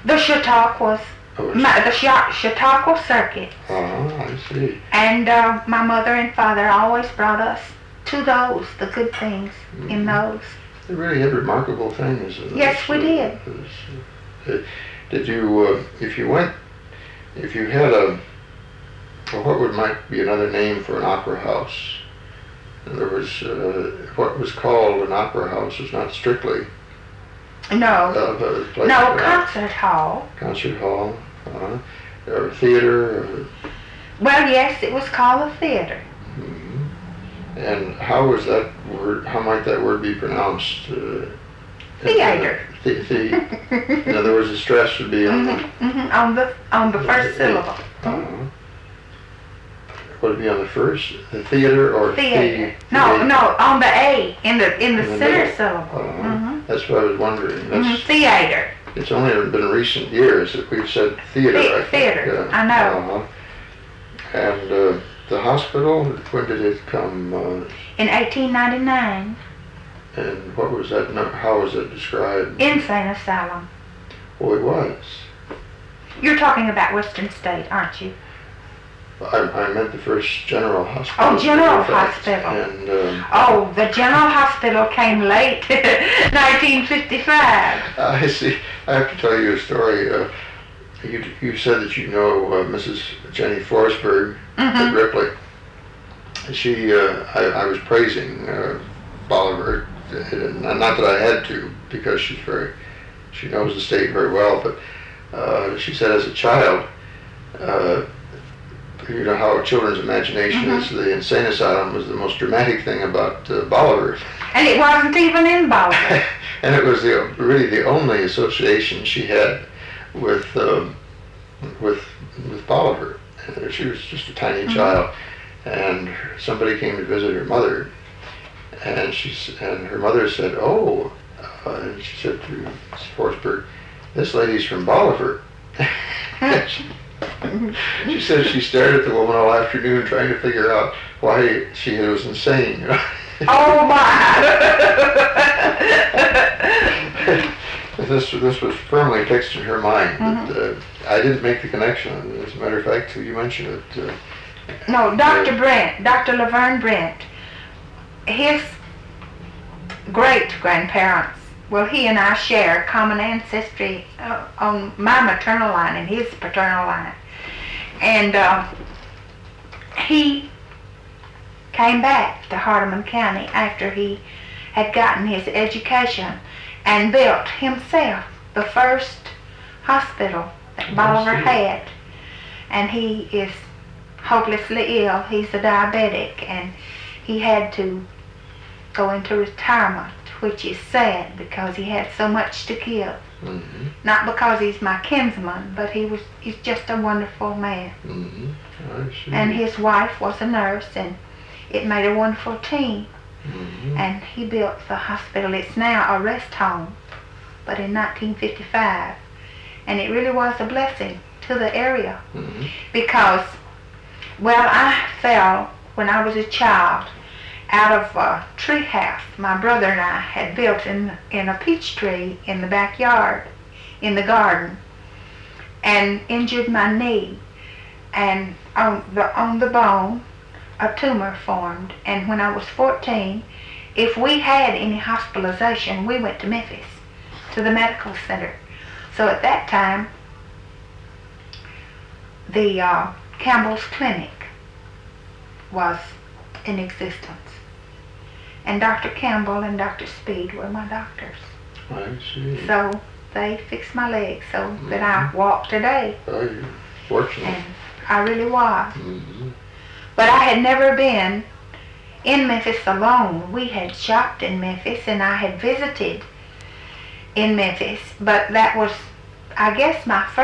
The Chautauquas, the Chautauqua Circuit. I see. And my mother and father always brought us to those, the good things in those. They really had remarkable things. Yes, we did. Did you, if you had what might be another name for an opera house? In other words, what was called an opera house is not strictly No. a place. No, concert hall. Concert hall, or theater. Well, yes, it was called a theater. And how was that word? How might that word be pronounced? Theater. In other words, the stress would be on on the first syllable. Would it be on the first? The theater or theater? No, on the A in the center syllable. That's what I was wondering. That's, theater. It's only been recent years that we've said theater. I think. Theater. I know. And the hospital, when did it come? In 1899. And what was that? How was it described? Insane asylum. Oh, it was. You're talking about Western State, aren't you? I meant the first General Hospital. Oh, General Hospital. And the General Hospital came late, 1955. I see. I have to tell you a story. You said that you know Mrs. Jenny Forsberg at Ripley. I was praising Bolivar, not that I had to, because she knows the state very well, but she said as a child, you know how children's imagination is, the insane asylum was the most dramatic thing about Bolivar. And it wasn't even in Bolivar. And it was really the only association she had with Bolivar. She was just a tiny child, and somebody came to visit her mother, and her mother said, and she said to Mrs. Forsberg, "This lady's from Bolivar." She said she stared at the woman all afternoon trying to figure out why she was insane. Oh my! This was firmly fixed in her mind. But, I didn't make the connection. As a matter of fact, you mentioned it. No, Dr. Laverne Brent, his great-grandparents, well, he and I share common ancestry on my maternal line and his paternal line. And he came back to Hardeman County after he had gotten his education and built himself the first hospital that Bolivar had. And he is hopelessly ill. He's a diabetic, and he had to go into retirement, which is sad because he had so much to give. Not because he's my kinsman, but he's just a wonderful man. And his wife was a nurse, and it made a wonderful team. And he built the hospital. It's now a rest home, but in 1955. And it really was a blessing to the area because, well, I fell when I was a child out of a tree house my brother and I had built in a peach tree in the backyard, in the garden, and injured my knee. And on the bone, a tumor formed. And when I was 14, if we had any hospitalization, we went to Memphis, to the medical center. So at that time, the Campbell's Clinic was in existence. And Dr. Campbell and Dr. Speed were my doctors. I see. So they fixed my leg so that I walk today. Oh, you're fortunate. And I really was. But I had never been in Memphis alone. We had shopped in Memphis and I had visited in Memphis, but that was, I guess, my first